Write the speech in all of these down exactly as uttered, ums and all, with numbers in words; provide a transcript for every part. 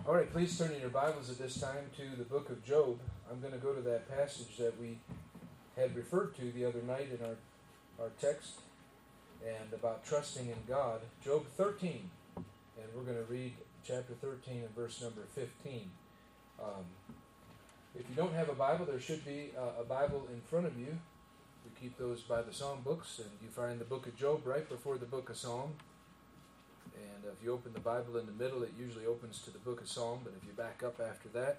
All right, please turn in your Bibles at this time to the book of Job. I'm going to go to that passage that we had referred to the other night in our, our text, and about trusting in God. Job thirteen, and we're going to read chapter thirteen and verse number fifteen. Um, if you don't have a Bible, there should be a, a Bible in front of you. We keep those by the song books, and you find the book of Job right before the book of Psalm. And if you open the Bible in the middle, it usually opens to the book of Psalm, but if you back up after that.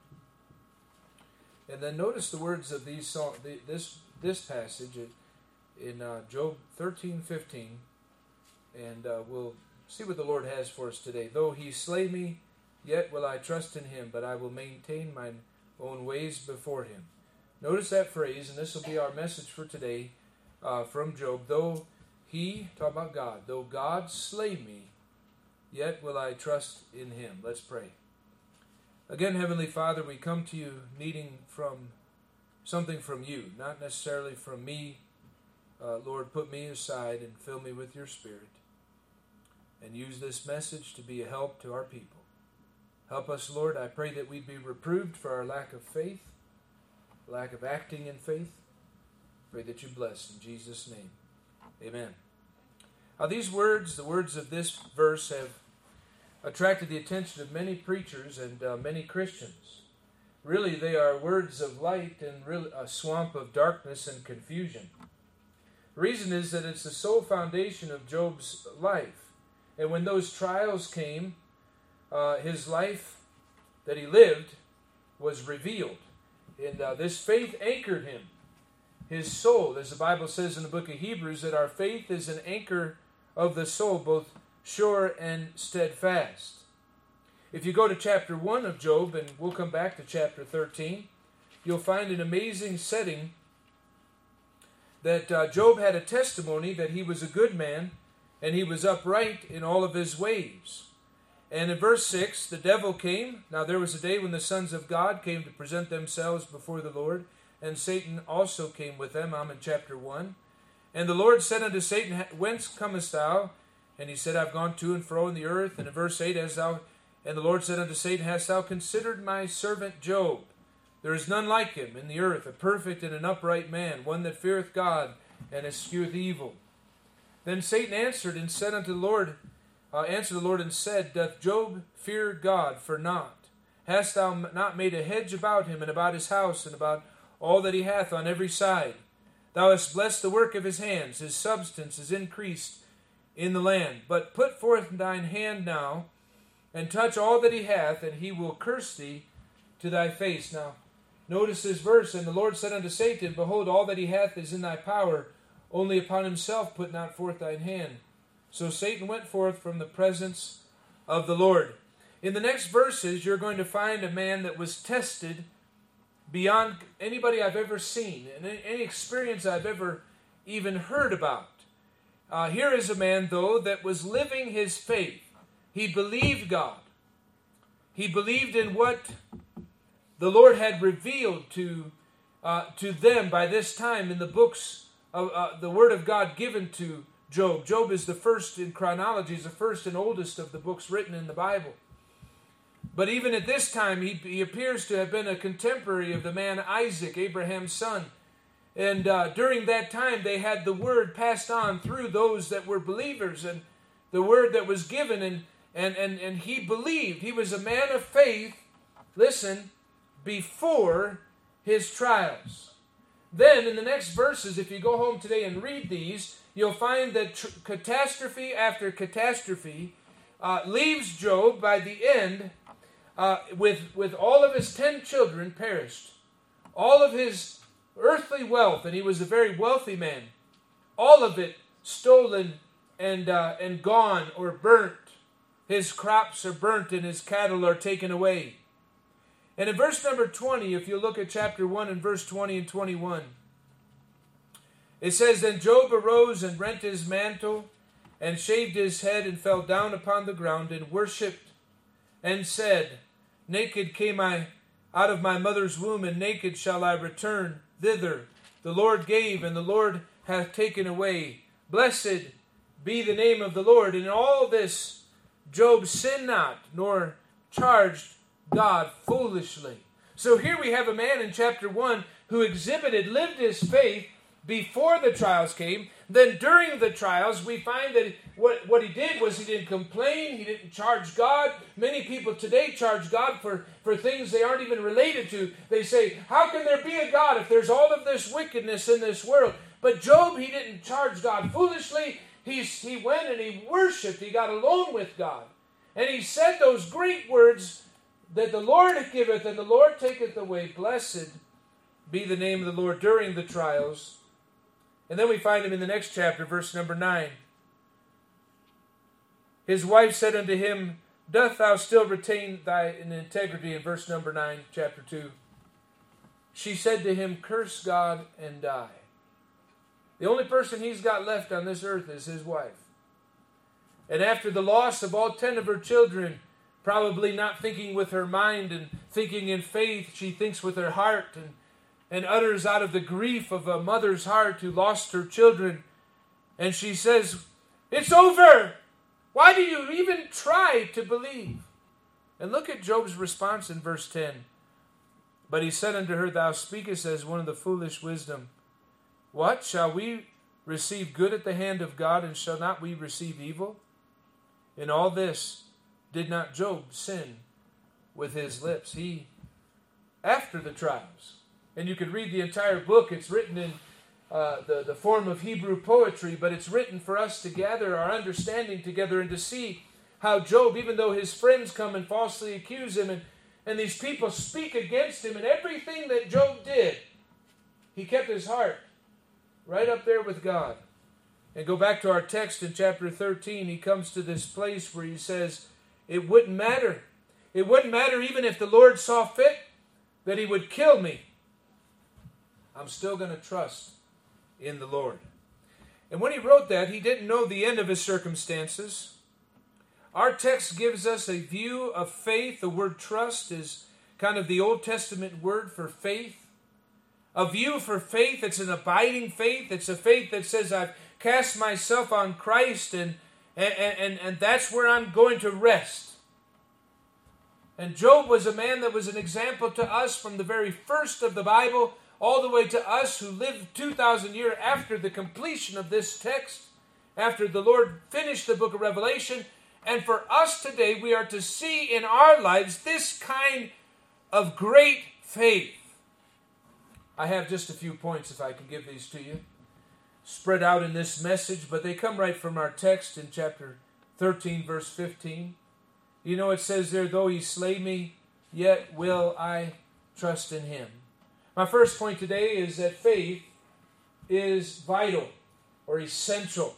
And then notice the words of these song, this this passage in uh, Job thirteen fifteen, and uh, we'll see what the Lord has for us today. Though he slay me, yet will I trust in him, but I will maintain mine own ways before him. Notice that phrase, and this will be our message for today uh, from Job. Though he, talk about God, though God slay me, yet will I trust in him. Let's pray. Again, Heavenly Father, we come to you needing from something from you, not necessarily from me. Uh, Lord, put me aside and fill me with your Spirit, and use this message to be a help to our people. Help us, Lord. I pray that we'd be reproved for our lack of faith, lack of acting in faith. Pray that you bless in Jesus' name. Amen. Now, these words, the words of this verse, have attracted the attention of many preachers and uh, many Christians. Really, they are words of light in really a swamp of darkness and confusion. The reason is that it's the sole foundation of Job's life. And when those trials came, uh, his life that he lived was revealed. And uh, this faith anchored him. His soul, as the Bible says in the book of Hebrews, that our faith is an anchor of the soul, both sure and steadfast. If you go to chapter one of Job, and we'll come back to chapter thirteen, you'll find an amazing setting that uh, Job had a testimony that he was a good man, and he was upright in all of his ways. And in verse six, the devil came. Now there was a day when the sons of God came to present themselves before the Lord, and Satan also came with them. I'm in chapter one. And the Lord said unto Satan, Whence comest thou? And he said, I've gone to and fro in the earth. And in verse eight, as thou, and the Lord said unto Satan, Hast thou considered my servant Job? There is none like him in the earth, a perfect and an upright man, one that feareth God and escheweth evil. Then Satan answered and said unto the Lord, uh, answered the Lord and said, Doth Job fear God for naught? Hast thou not made a hedge about him and about his house and about all that he hath on every side? Thou hast blessed the work of his hands, his substance is increased in the land. But put forth thine hand now, and touch all that he hath, and he will curse thee to thy face. Now, notice this verse, And the Lord said unto Satan, Behold, all that he hath is in thy power, only upon himself put not forth thine hand. So Satan went forth from the presence of the Lord. In the next verses, you're going to find a man that was tested beyond anybody I've ever seen, and any experience I've ever even heard about. Uh, here is a man, though, that was living his faith. He believed God. He believed in what the Lord had revealed to uh, to them by this time in the books of uh, the Word of God given to Job. Job is the first in chronology, is the first and oldest of the books written in the Bible. But even at this time, he, he appears to have been a contemporary of the man Isaac, Abraham's son. And uh, during that time, they had the word passed on through those that were believers, and the word that was given, and, and, and, and he believed. He was a man of faith, listen, before his trials. Then, in the next verses, if you go home today and read these, you'll find that tr- catastrophe after catastrophe uh, leaves Job by the end Uh, with, with all of his ten children perished. All of his earthly wealth, and he was a very wealthy man, all of it stolen and, uh, and gone or burnt. His crops are burnt and his cattle are taken away. And in verse number twenty, if you look at chapter one and verse twenty and twenty-one, it says, Then Job arose and rent his mantle and shaved his head and fell down upon the ground and worshipped and said, Naked came I out of my mother's womb, and naked shall I return thither. The Lord gave, and the Lord hath taken away. Blessed be the name of the Lord. And in all this Job sinned not, nor charged God foolishly. So here we have a man in chapter one who exhibited, lived his faith before the trials came. Then during the trials, we find that what, what he did was he didn't complain. He didn't charge God. Many people today charge God for, for things they aren't even related to. They say, how can there be a God if there's all of this wickedness in this world? But Job, he didn't charge God foolishly. He's, he went and he worshiped. He got alone with God. And he said those great words that the Lord giveth and the Lord taketh away. Blessed be the name of the Lord during the trials. And then we find him in the next chapter, verse number nine. His wife said unto him, doth thou still retain thy integrity? In verse number nine, chapter two. She said to him, curse God and die. The only person he's got left on this earth is his wife. And after the loss of all ten of her children, probably not thinking with her mind and thinking in faith, she thinks with her heart and and utters out of the grief of a mother's heart who lost her children. And she says, it's over. Why do you even try to believe? And look at Job's response in verse ten. But he said unto her, thou speakest as one of the foolish wisdom. What? Shall we receive good at the hand of God, and shall not we receive evil? In all this did not Job sin with his lips. He, after the trials, and you could read the entire book. It's written in uh, the, the form of Hebrew poetry, but it's written for us to gather our understanding together and to see how Job, even though his friends come and falsely accuse him, and, and these people speak against him, and everything that Job did, he kept his heart right up there with God. And go back to our text in chapter thirteen, he comes to this place where he says, it wouldn't matter. It wouldn't matter even if the Lord saw fit that he would kill me. I'm still going to trust in the Lord. And when he wrote that, he didn't know the end of his circumstances. Our text gives us a view of faith. The word trust is kind of the Old Testament word for faith. A view for faith, it's an abiding faith. It's a faith that says, I've cast myself on Christ, and, and, and, and that's where I'm going to rest. And Job was a man that was an example to us from the very first of the Bible, all the way to us who lived two thousand years after the completion of this text, after the Lord finished the book of Revelation. And for us today, we are to see in our lives this kind of great faith. I have just a few points, if I can give these to you, spread out in this message, but they come right from our text in chapter thirteen, verse fifteen. You know, it says there, though he slay me, yet will I trust in him. My first point today is that faith is vital or essential.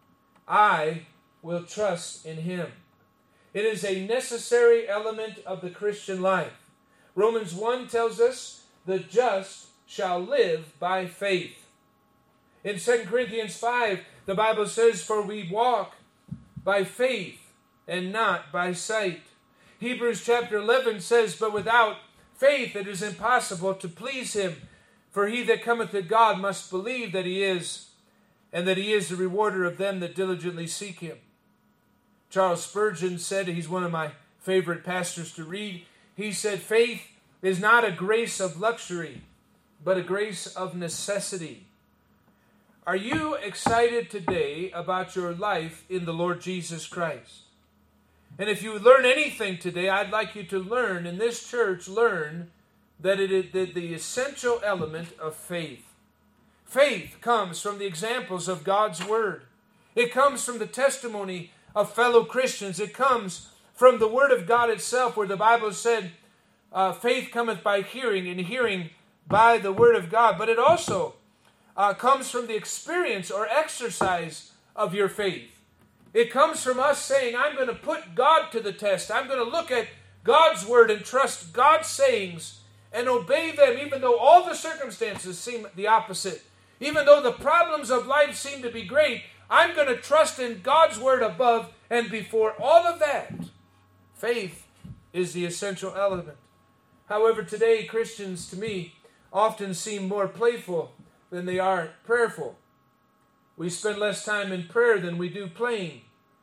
I will trust in him. It is a necessary element of the Christian life. Romans one tells us, the just shall live by faith. In Second Corinthians five, the Bible says, for we walk by faith and not by sight. Hebrews chapter eleven says, but without faith it is impossible to please him. For he that cometh to God must believe that he is, and that he is the rewarder of them that diligently seek him. Charles Spurgeon said, he's one of my favorite pastors to read, he said, faith is not a grace of luxury, but a grace of necessity. Are you excited today about your life in the Lord Jesus Christ? And if you learn anything today, I'd like you to learn, in this church, learn that it is the, the essential element of faith. Faith comes from the examples of God's Word. It comes from the testimony of fellow Christians. It comes from the Word of God itself, where the Bible said, uh, faith cometh by hearing, and hearing by the Word of God. But it also uh, comes from the experience or exercise of your faith. It comes from us saying, I'm going to put God to the test. I'm going to look at God's Word and trust God's sayings and obey them, even though all the circumstances seem the opposite. Even though the problems of life seem to be great, I'm going to trust in God's Word above and before all of that. Faith is the essential element. However, today Christians, to me, often seem more playful than they are prayerful. We spend less time in prayer than we do playing.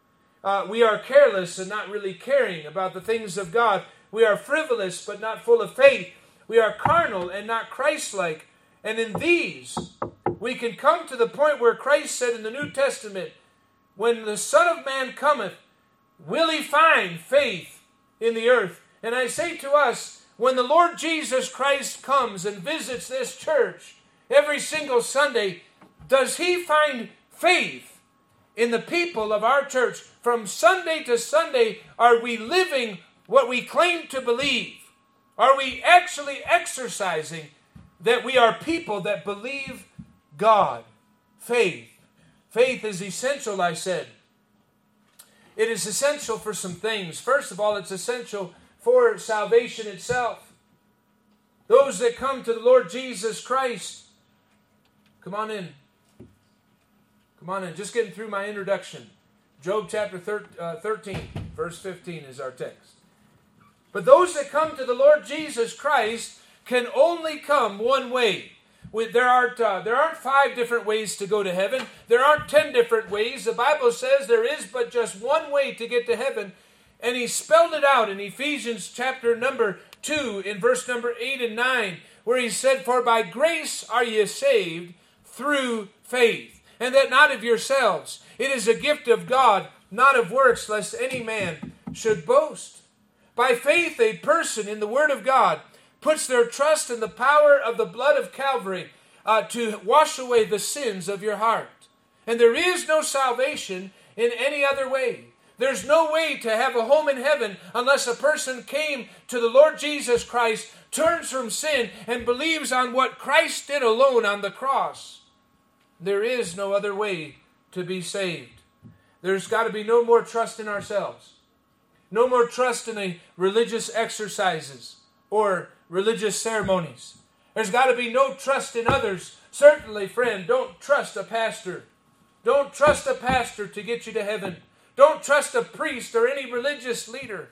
uh, we are careless and not really caring about the things of God. We are frivolous but not full of faith. We are carnal and not Christ-like. And in these, we can come to the point where Christ said in the New Testament, when the Son of Man cometh, will he find faith in the earth? And I say to us, when the Lord Jesus Christ comes and visits this church every single Sunday, does he find faith in the people of our church? From Sunday to Sunday, are we living what we claim to believe? Are we actually exercising that we are people that believe God? Faith. Faith is essential, I said. It is essential for some things. First of all, it's essential for salvation itself. Those that come to the Lord Jesus Christ, come on in. Come on in. Just getting through my introduction. Job chapter thirteen, verse fifteen is our text. But those that come to the Lord Jesus Christ can only come one way. There aren't, uh, there aren't five different ways to go to heaven. There aren't ten different ways. The Bible says there is but just one way to get to heaven. And he spelled it out in Ephesians chapter number two, in verse number eight and nine, where he said, for by grace are ye saved through faith, and that not of yourselves. It is a gift of God, not of works, lest any man should boast. By faith, a person in the Word of God puts their trust in the power of the blood of Calvary uh, to wash away the sins of your heart. And there is no salvation in any other way. There's no way to have a home in heaven unless a person came to the Lord Jesus Christ, turns from sin, and believes on what Christ did alone on the cross. There is no other way to be saved. There's got to be no more trust in ourselves. No more trust in a religious exercises or religious ceremonies. There's got to be no trust in others. Certainly, friend, don't trust a pastor. Don't trust a pastor to get you to heaven. Don't trust a priest or any religious leader.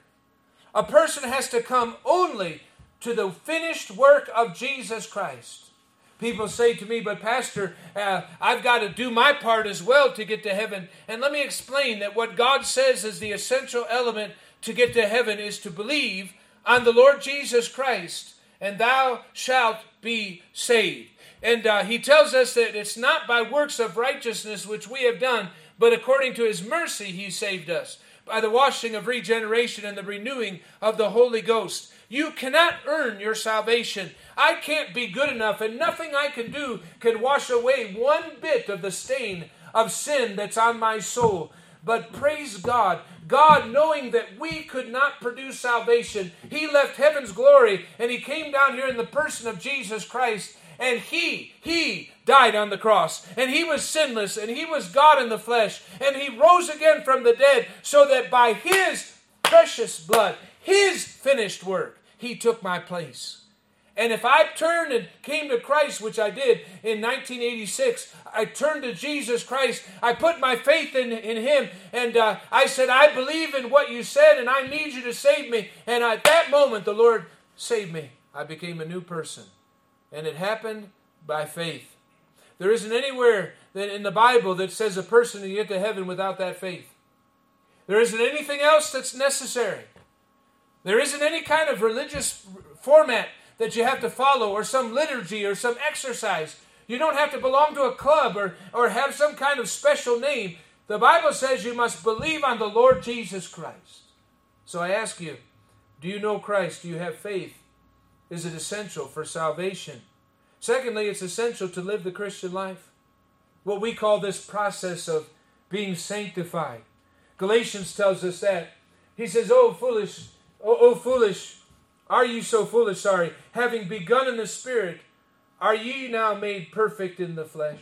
A person has to come only to the finished work of Jesus Christ. People say to me, but Pastor, uh, I've got to do my part as well to get to heaven. And let me explain that what God says is the essential element to get to heaven is to believe on the Lord Jesus Christ, and thou shalt be saved. And uh, he tells us that it's not by works of righteousness which we have done, but according to his mercy he saved us, by the washing of regeneration and the renewing of the Holy Ghost. You cannot earn your salvation. I can't be good enough, and nothing I can do can wash away one bit of the stain of sin that's on my soul. But praise God, God, knowing that we could not produce salvation, he left heaven's glory, and he came down here in the person of Jesus Christ, and he, he died on the cross, and he was sinless, and he was God in the flesh, and he rose again from the dead, so that by his precious blood, his finished work, he took my place. And if I turned and came to Christ, which I did in nineteen eighty-six, I turned to Jesus Christ. I put my faith in, in him. And uh, I said, I believe in what you said, and I need you to save me. And at that moment, the Lord saved me. I became a new person. And it happened by faith. There isn't anywhere that in the Bible that says a person can get to heaven without that faith. There isn't anything else that's necessary. There isn't any kind of religious format that you have to follow, or some liturgy, or some exercise. You don't have to belong to a club or, or have some kind of special name. The Bible says you must believe on the Lord Jesus Christ. So I ask you, do you know Christ? Do you have faith? Is it essential for salvation? Secondly, it's essential to live the Christian life. What we call this process of being sanctified. Galatians tells us that. He says, oh foolish, oh, oh foolish, Are you so foolish, sorry, having begun in the Spirit, are ye now made perfect in the flesh?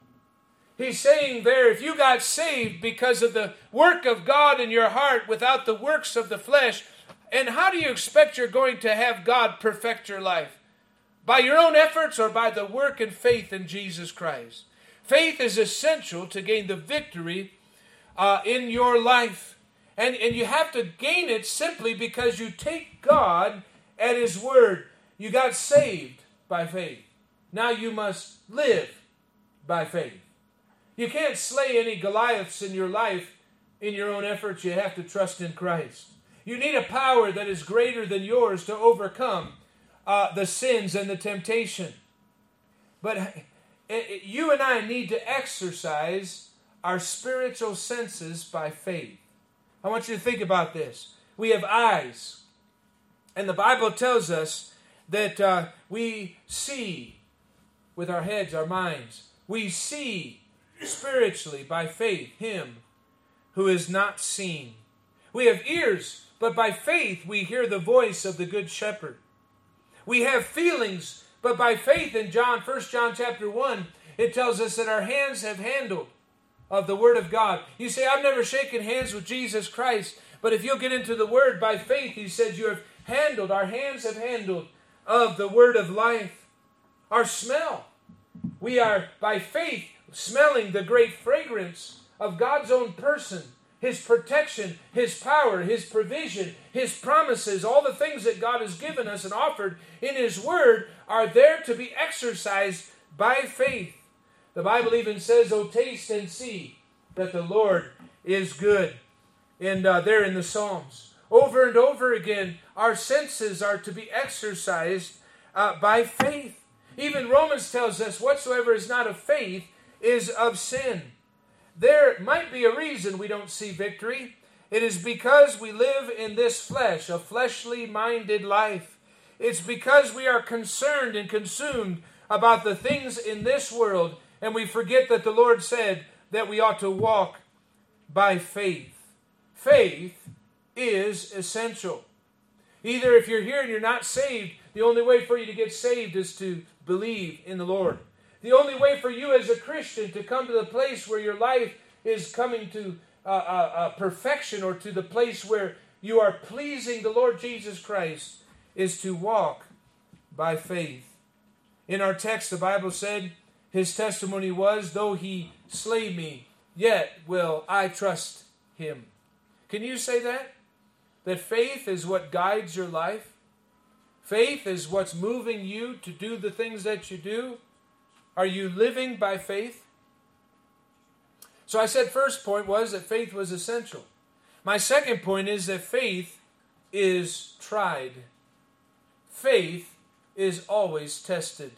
He's saying there, if you got saved because of the work of God in your heart without the works of the flesh, and how do you expect you're going to have God perfect your life? By your own efforts or by the work and faith in Jesus Christ? Faith is essential to gain the victory uh, in your life. And, and you have to gain it simply because you take God at his word. You got saved by faith. Now you must live by faith. You can't slay any Goliaths in your life in your own efforts. You have to trust in Christ. You need a power that is greater than yours to overcome uh, the sins and the temptation. But it, it, you and I need to exercise our spiritual senses by faith. I want you to think about this. We have eyes. And the Bible tells us that uh, we see with our heads, our minds. We see spiritually by faith Him who is not seen. We have ears, but by faith we hear the voice of the Good Shepherd. We have feelings, but by faith in John, First John chapter one, it tells us that our hands have handled of the Word of God. You say, I've never shaken hands with Jesus Christ, but if you'll get into the Word by faith, He said, you have handled, our hands have handled of the Word of life. Our smell. We are, by faith, smelling the great fragrance of God's own person, His protection, His power, His provision, His promises, all the things that God has given us and offered in His Word are there to be exercised by faith. The Bible even says, oh, taste and see that the Lord is good. And uh, there in the Psalms, over and over again, our senses are to be exercised uh, by faith. Even Romans tells us, whatsoever is not of faith is of sin. There might be a reason we don't see victory. It is because we live in this flesh, a fleshly minded life. It's because we are concerned and consumed about the things in this world, and we forget that the Lord said that we ought to walk by faith. Faith is essential. Either if you're here and you're not saved, the only way for you to get saved is to believe in the Lord. The only way for you as a Christian to come to the place where your life is coming to uh, uh, uh, perfection, or to the place where you are pleasing the Lord Jesus Christ, is to walk by faith. In our text, the Bible said, His testimony was, though He slay me, yet will I trust Him. Can you say that? That faith is what guides your life? Faith is what's moving you to do the things that you do? Are you living by faith? So I said first point was that faith was essential. My second point is that faith is tried. Faith is always tested.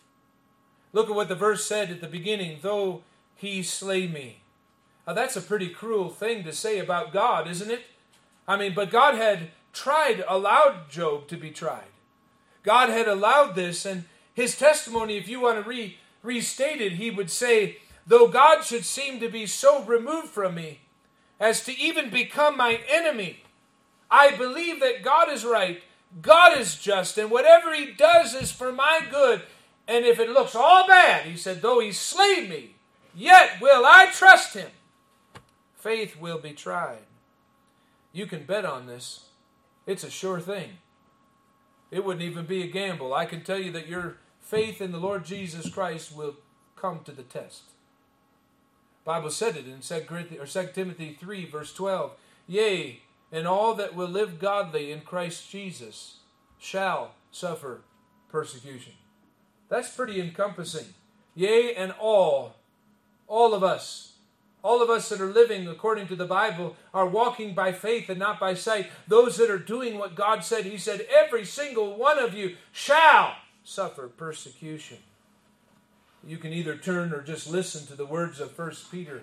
Look at what the verse said at the beginning, though He slay me. Now that's a pretty cruel thing to say about God, isn't it? I mean, but God had tried, allowed Job to be tried. God had allowed this, and his testimony, if you want to re, restate it, he would say, though God should seem to be so removed from me as to even become my enemy, I believe that God is right, God is just, and whatever He does is for my good. And if it looks all bad, he said, though He slay me, yet will I trust Him. Faith will be tried. You can bet on this. It's a sure thing. It wouldn't even be a gamble. I can tell you that your faith in the Lord Jesus Christ will come to the test. The Bible said it in Second Timothy three, verse twelve. Yea, and all that will live godly in Christ Jesus shall suffer persecution. That's pretty encompassing. Yea, and all, all of us, all of us that are living according to the Bible are walking by faith and not by sight. Those that are doing what God said, He said, every single one of you shall suffer persecution. You can either turn or just listen to the words of First Peter.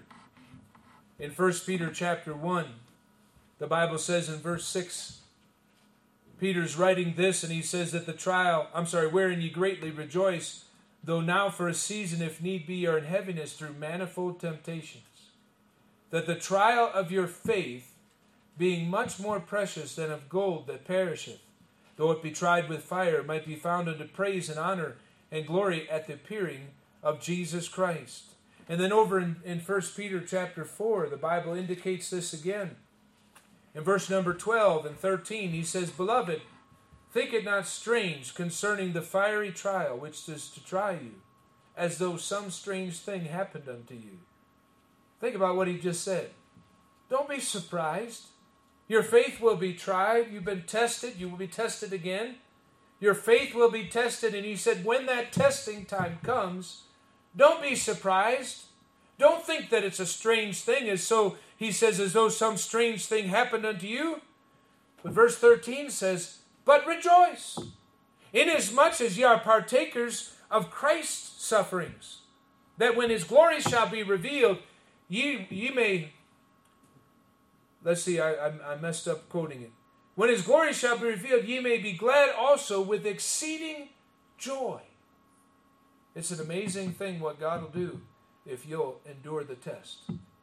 In First Peter chapter one, the Bible says in verse six, Peter's writing this, and he says that the trial, I'm sorry, wherein ye greatly rejoice, though now for a season, if need be, are in heaviness through manifold temptations, that the trial of your faith, being much more precious than of gold that perisheth, though it be tried with fire, might be found unto praise and honor and glory at the appearing of Jesus Christ. And then over in, in First Peter chapter four, the Bible indicates this again. In verse number twelve and thirteen, he says, Beloved, think it not strange concerning the fiery trial which is to try you, as though some strange thing happened unto you. Think about what he just said. Don't be surprised. Your faith will be tried. You've been tested. You will be tested again. Your faith will be tested. And he said, when that testing time comes, don't be surprised. Don't think that it's a strange thing, as so he says, as though some strange thing happened unto you. But verse thirteen says, but rejoice, inasmuch as ye are partakers of Christ's sufferings, that when his glory shall be revealed, ye, ye may, let's see, I, I, I messed up quoting it. When his glory shall be revealed, ye may be glad also with exceeding joy. It's an amazing thing what God will do if you'll endure the test.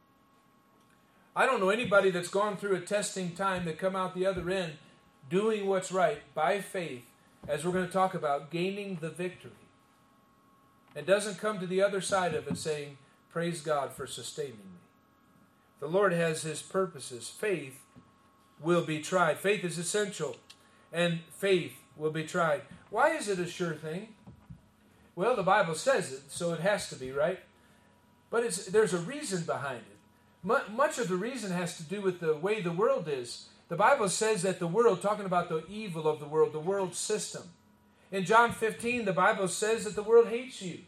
I don't know anybody that's gone through a testing time that come out the other end doing what's right by faith, as we're going to talk about, gaining the victory. And doesn't come to the other side of it saying, praise God for sustaining me. The Lord has his purposes. Faith will be tried. Faith is essential, and faith will be tried. Why is it a sure thing? Well, the Bible says it, so it has to be, right? But it's, there's a reason behind it. Much of the reason has to do with the way the world is. The Bible says that the world, talking about the evil of the world, the world system. In John fifteen, the Bible says that the world hates you.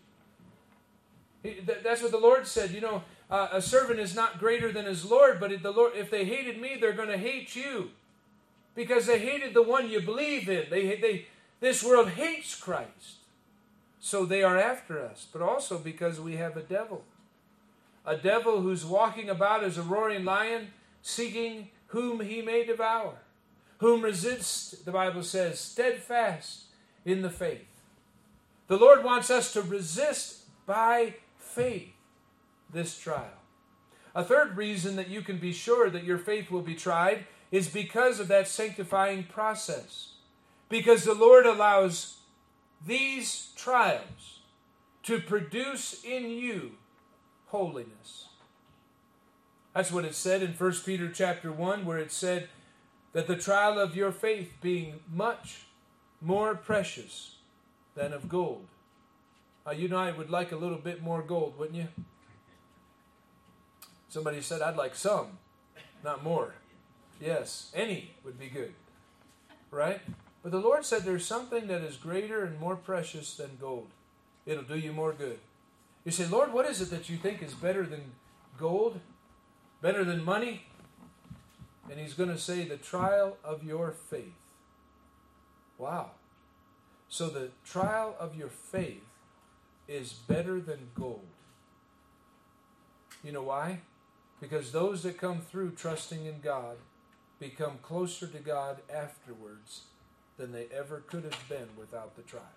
That's what the Lord said. You know, uh, a servant is not greater than his Lord, but if, the Lord, if they hated me, they're going to hate you. Because they hated the one you believe in. They, they, this world hates Christ. So they are after us. But also because we have a devil. A devil who's walking about as a roaring lion, seeking whom he may devour. Whom resists, the Bible says, steadfast in the faith. The Lord wants us to resist by faith this trial. A third reason that you can be sure that your faith will be tried is because of that sanctifying process. Because the Lord allows these trials to produce in you holiness. That's what it said in First Peter chapter one, where it said that the trial of your faith being much more precious than of gold. Uh, you know, I would like a little bit more gold, wouldn't you? Somebody said, I'd like some, not more. Yes, any would be good, right? But the Lord said there's something that is greater and more precious than gold. It'll do you more good. You say, Lord, what is it that you think is better than gold? Better than money? And he's going to say, the trial of your faith. Wow. So the trial of your faith is better than gold. You know why? Because those that come through trusting in God become closer to God afterwards than they ever could have been without the trial.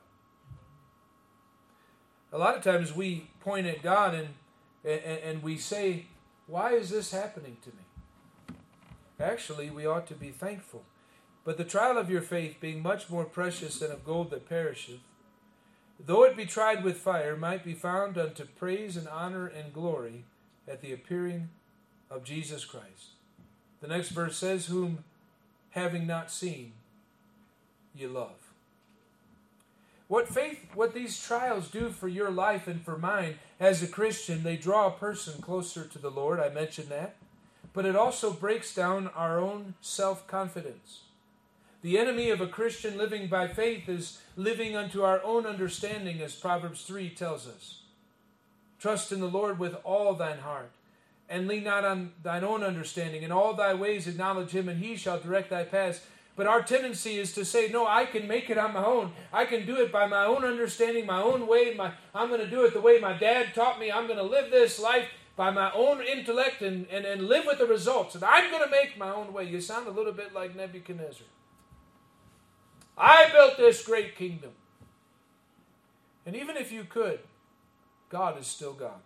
A lot of times we point at God and, and, and we say, why is this happening to me? Actually, we ought to be thankful. But the trial of your faith, being much more precious than of gold that perisheth, though it be tried with fire, might be found unto praise and honor and glory at the appearing of Jesus Christ. The next verse says, whom having not seen, ye love. What faith, what these trials do for your life and for mine as a Christian, they draw a person closer to the Lord. I mentioned that. But it also breaks down our own self-confidence. The enemy of a Christian living by faith is living unto our own understanding, as Proverbs three tells us. Trust in the Lord with all thine heart, and lean not on thine own understanding. In all thy ways acknowledge him, and he shall direct thy paths. But our tendency is to say, no, I can make it on my own. I can do it by my own understanding, my own way. My, I'm going to do it the way my dad taught me. I'm going to live this life by my own intellect and, and, and live with the results. And I'm going to make my own way. You sound a little bit like Nebuchadnezzar. I built this great kingdom. And even if you could, God is still God.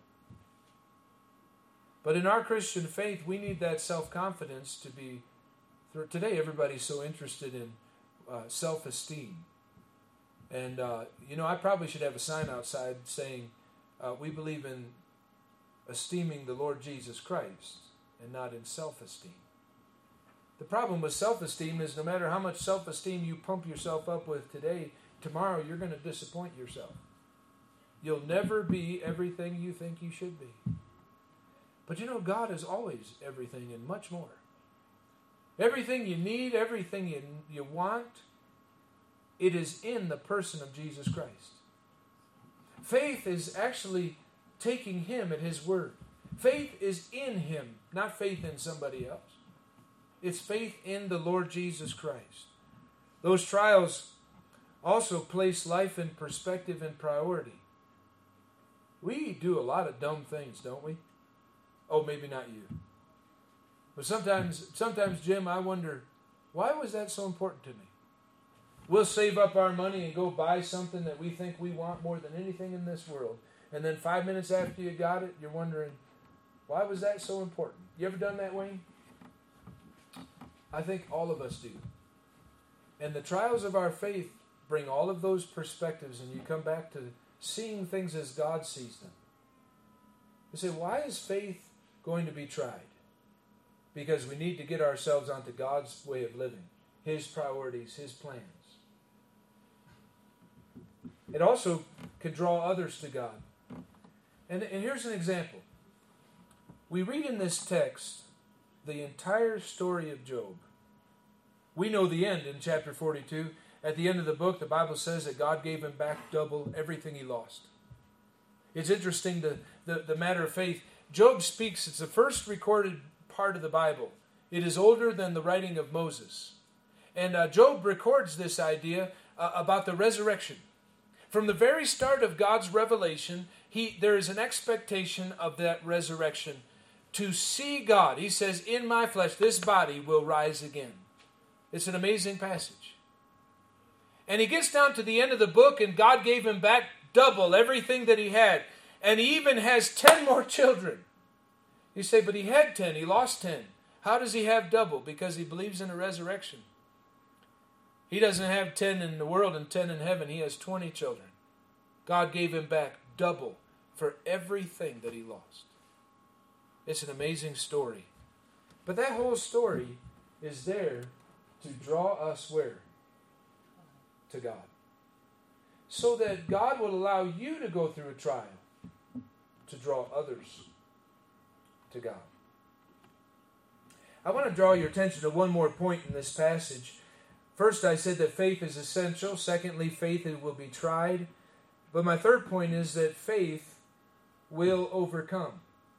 But in our Christian faith, we need that self-confidence to be. Today, everybody's so interested in uh, self-esteem. And, uh, you know, I probably should have a sign outside saying, uh, we believe in esteeming the Lord Jesus Christ and not in self-esteem. The problem with self-esteem is no matter how much self-esteem you pump yourself up with today, tomorrow you're going to disappoint yourself. You'll never be everything you think you should be. But you know, God is always everything and much more. Everything you need, everything you, you want, it is in the person of Jesus Christ. Faith is actually taking him at his word. Faith is in Him, not faith in somebody else. It's faith in the Lord Jesus Christ. Those trials also place life in perspective and priority. We do a lot of dumb things, don't we? Oh, maybe not you. But sometimes, sometimes, Jim, I wonder, why was that so important to me? We'll save up our money and go buy something that we think we want more than anything in this world. And then five minutes after you got it, you're wondering, why was that so important? You ever done that, Wayne? I think all of us do. And the trials of our faith bring all of those perspectives, and you come back to seeing things as God sees them. You say, why is faith going to be tried? Because we need to get ourselves onto God's way of living, His priorities, His plans. It also could draw others to God. And, and here's an example. We read in this text the entire story of Job. We know the end in chapter forty-two. At the end of the book, the Bible says that God gave him back double everything he lost. It's interesting, the, the, the matter of faith. Job speaks, it's the first recorded part of the Bible. It is older than the writing of Moses. And uh, Job records this idea uh, about the resurrection. From the very start of God's revelation, he, there is an expectation of that resurrection. To see God, he says, in my flesh, this body will rise again. It's an amazing passage. And he gets down to the end of the book, and God gave him back double everything that he had. And he even has ten more children. You say, but he had ten, he lost ten. How does he have double? Because he believes in a resurrection. He doesn't have ten in the world and ten in heaven. He has twenty children. God gave him back double for everything that he lost. It's an amazing story. But that whole story is there to draw us where? To God. So that God will allow you to go through a trial to draw others to God. I want to draw your attention to one more point in this passage. First, I said that faith is essential. Secondly, faith will be tried. But my third point is that faith will overcome.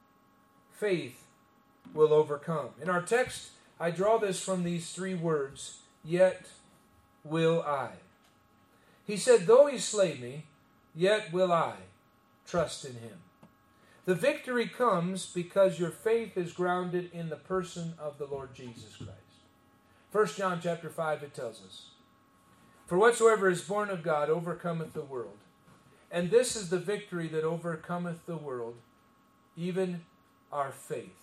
Faith will overcome. In our text, I draw this from these three words, yet will I. He said, though he slay me, yet will I trust in him. The victory comes because your faith is grounded in the person of the Lord Jesus Christ. First John chapter five, it tells us, for whatsoever is born of God overcometh the world. And this is the victory that overcometh the world, even our faith.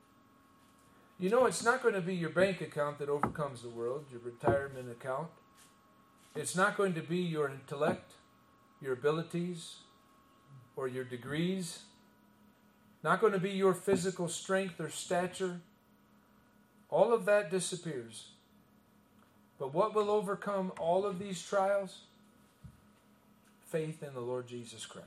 You know, it's not going to be your bank account that overcomes the world, your retirement account. It's not going to be your intellect, your abilities, or your degrees. Not going to be your physical strength or stature. All of that disappears. But what will overcome all of these trials? Faith in the Lord Jesus Christ.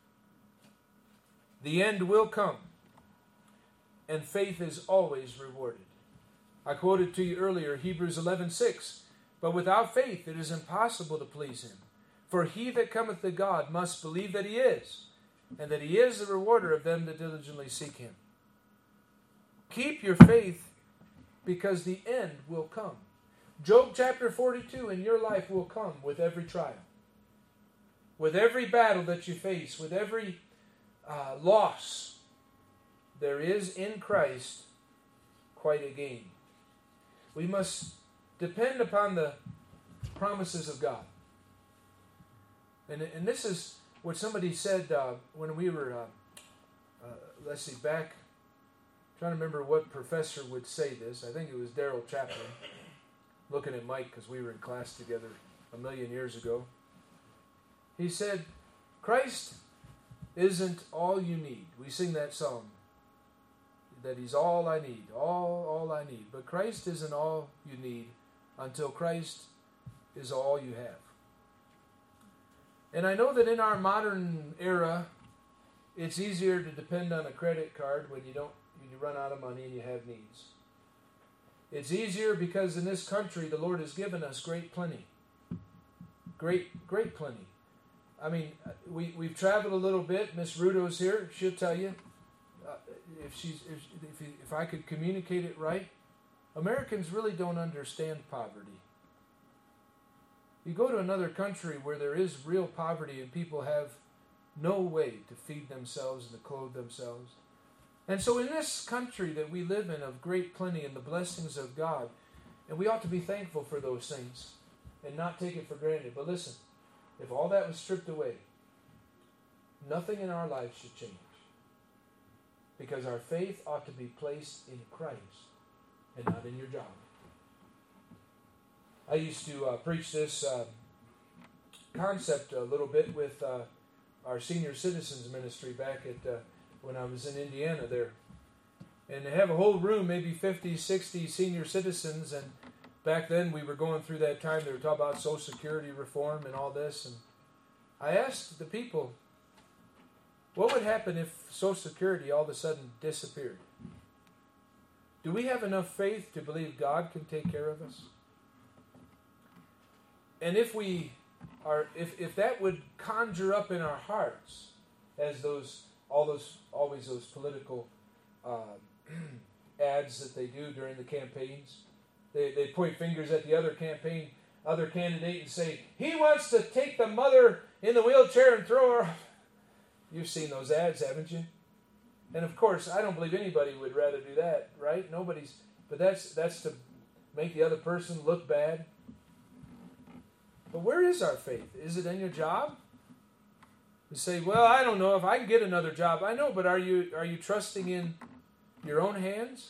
The end will come, and faith is always rewarded. I quoted to you earlier Hebrews eleven six, but without faith it is impossible to please him. For he that cometh to God must believe that he is, and that he is the rewarder of them that diligently seek him. Keep your faith, because the end will come. Job chapter forty-two in your life will come with every trial. With every battle that you face, with every uh, loss, there is in Christ quite a gain. We must depend upon the promises of God. And, and this is what somebody said uh, when we were, uh, uh, let's see, back, trying to remember what professor would say this. I think it was Daryl Chaplin, looking at Mike because we were in class together a million years ago. He said, Christ isn't all you need. We sing that song, that he's all I need, all, all I need. But Christ isn't all you need until Christ is all you have. And I know that in our modern era, it's easier to depend on a credit card when you don't, when you run out of money and you have needs. It's easier because in this country, the Lord has given us great plenty. Great, great plenty. I mean, we, we've traveled a little bit. Miss Rudo's here. She'll tell you. Uh, if she's if if, if I could communicate it right, Americans really don't understand poverty. You go to another country where there is real poverty and people have no way to feed themselves and to clothe themselves. And so in this country that we live in of great plenty and the blessings of God, and we ought to be thankful for those things and not take it for granted. But listen, if all that was stripped away, nothing in our lives should change. Because our faith ought to be placed in Christ and not in your job. I used to uh, preach this uh, concept a little bit with uh, our senior citizens ministry back at uh, when I was in Indiana there. And they have a whole room, maybe fifty, sixty senior citizens, and back then we were going through that time, they were talking about Social Security reform and all this, and I asked the people, what would happen if Social Security all of a sudden disappeared? Do we have enough faith to believe God can take care of us? And if we are, if, if that would conjure up in our hearts, as those, all those, always those political uh, ads that they do during the campaigns, they they point fingers at the other campaign, other candidate and say, he wants to take the mother in the wheelchair and throw her. You've seen those ads, haven't you? And of course, I don't believe anybody would rather do that, right? Nobody's, but that's that's to make the other person look bad. But where is our faith? Is it in your job? You say, well, I don't know if I can get another job. I know, but are you are you trusting in your own hands?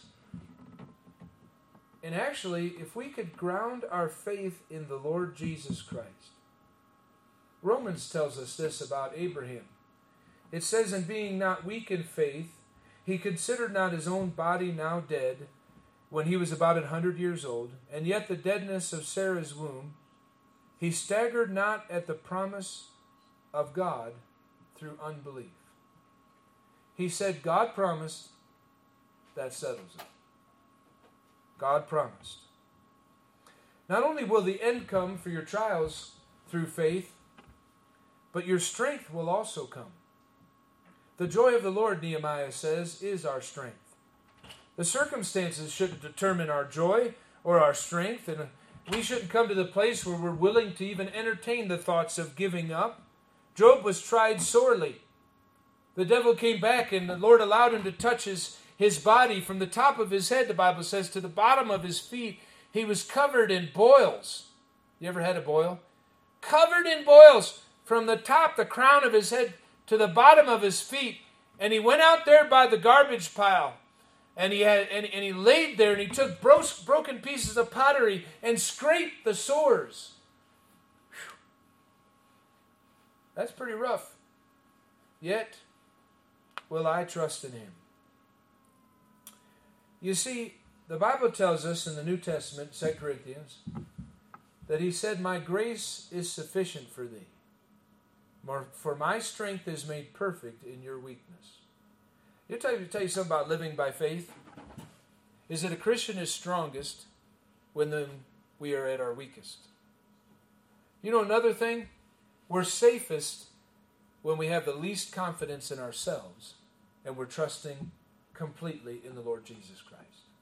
And actually, if we could ground our faith in the Lord Jesus Christ. Romans tells us this about Abraham. It says, in being not weak in faith, he considered not his own body now dead, when he was about a hundred years old, and yet the deadness of Sarah's womb, he staggered not at the promise of God through unbelief. He said, God promised, that settles it. God promised. Not only will the end come for your trials through faith, but your strength will also come. The joy of the Lord, Nehemiah says, is our strength. The circumstances shouldn't determine our joy or our strength, and we shouldn't come to the place where we're willing to even entertain the thoughts of giving up. Job was tried sorely. The devil came back, and the Lord allowed him to touch his, his body from the top of his head, the Bible says, to the bottom of his feet. He was covered in boils. You ever had a boil? Covered in boils from the top, the crown of his head, to the bottom of his feet. And he went out there by the garbage pile. And he had, and, and he laid there, and he took bro- broken pieces of pottery and scraped the sores. Whew. That's pretty rough. Yet, will I trust in him? You see, the Bible tells us in the New Testament, Second Corinthians, that he said, my grace is sufficient for thee. For my strength is made perfect in your weakness. I'll tell you, tell you something about living by faith. Is that a Christian is strongest when the, we are at our weakest. You know another thing? We're safest when we have the least confidence in ourselves and we're trusting completely in the Lord Jesus Christ.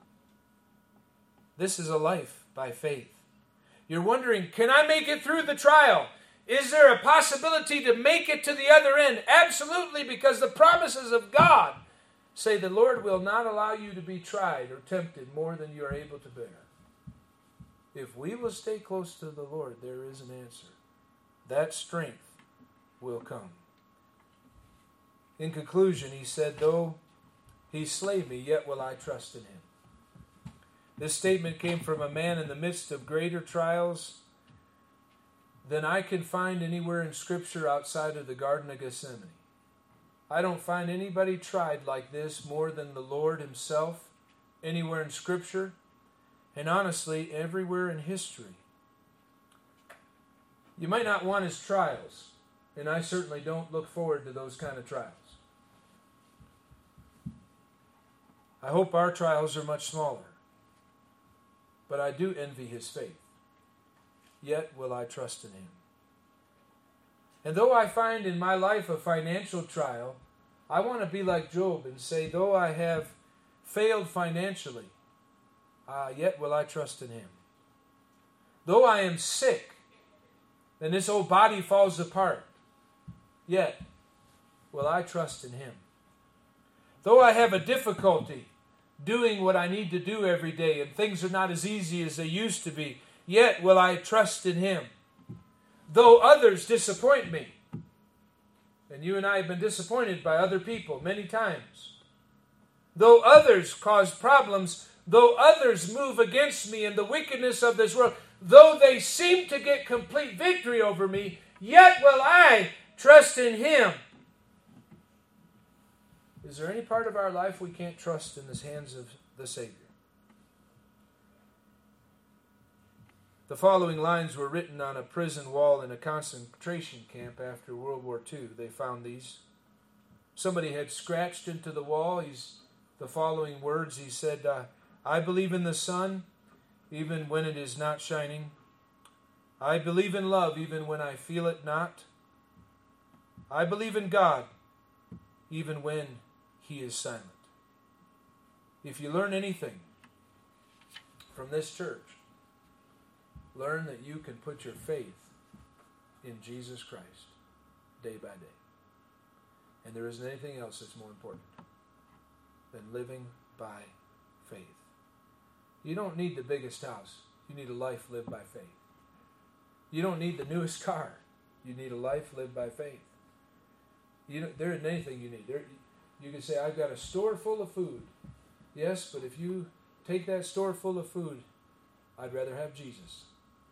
This is a life by faith. You're wondering, can I make it through the trial? Is there a possibility to make it to the other end? Absolutely, because the promises of God say the Lord will not allow you to be tried or tempted more than you are able to bear. If we will stay close to the Lord, there is an answer. That strength will come. In conclusion, he said, though he slay me, yet will I trust in him. This statement came from a man in the midst of greater trials than I can find anywhere in Scripture outside of the Garden of Gethsemane. I don't find anybody tried like this more than the Lord himself anywhere in Scripture, and honestly, everywhere in history. You might not want his trials, and I certainly don't look forward to those kind of trials. I hope our trials are much smaller, but I do envy his faith. Yet will I trust in him. And though I find in my life a financial trial, I want to be like Job and say, though I have failed financially, uh, yet will I trust in Him. Though I am sick, and this old body falls apart, yet will I trust in Him. Though I have a difficulty doing what I need to do every day, and things are not as easy as they used to be, yet will I trust in Him. Though others disappoint me, and you and I have been disappointed by other people many times. Though others cause problems, though others move against me in the wickedness of this world, though they seem to get complete victory over me, yet will I trust in Him. Is there any part of our life we can't trust in the hands of the Savior? The following lines were written on a prison wall in a concentration camp after World War Two. They found these. Somebody had scratched into the wall He's, the following words. He said, uh, I believe in the sun, even when it is not shining. I believe in love, even when I feel it not. I believe in God, even when He is silent. If you learn anything from this church, learn that you can put your faith in Jesus Christ day by day. And there isn't anything else that's more important than living by faith. You don't need the biggest house. You need a life lived by faith. You don't need the newest car. You need a life lived by faith. You don't, there isn't anything you need. There, you can say, I've got a store full of food. Yes, but if you take that store full of food, I'd rather have Jesus.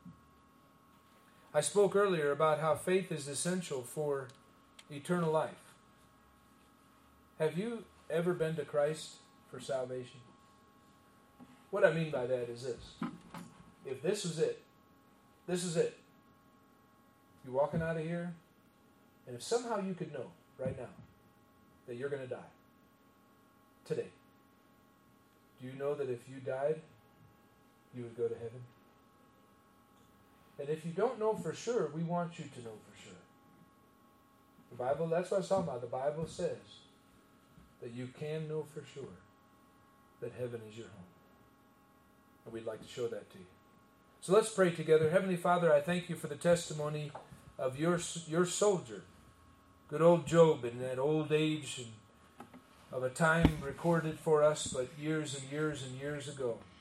I spoke earlier about how faith is essential for eternal life. Have you ever been to Christ for salvation? What I mean by that is this. If this was it, this is it. You're walking out of here, and if somehow you could know right now that you're going to die today, do you know that if you died, you would go to heaven? And if you don't know for sure, we want you to know for sure. The Bible, that's what I was talking about. The Bible says that you can know for sure that heaven is your home. And we'd like to show that to you. So let's pray together. Heavenly Father, I thank you for the testimony of your, your soldier, good old Job, in that old age and of a time recorded for us but years and years and years ago.